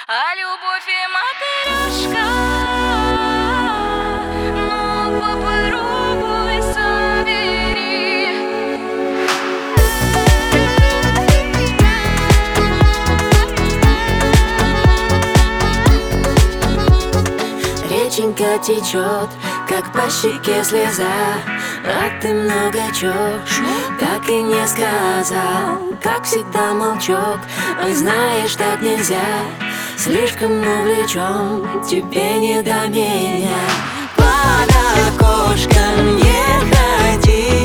А любовь и матрешка, ну попробуй собери. Реченька течет, как по щеке слеза, а ты много чёшь, так и не сказал. Как всегда молчок, ой, знаешь, так нельзя. Слишком увлечен, тебе не до меня. Под окошком не ходи.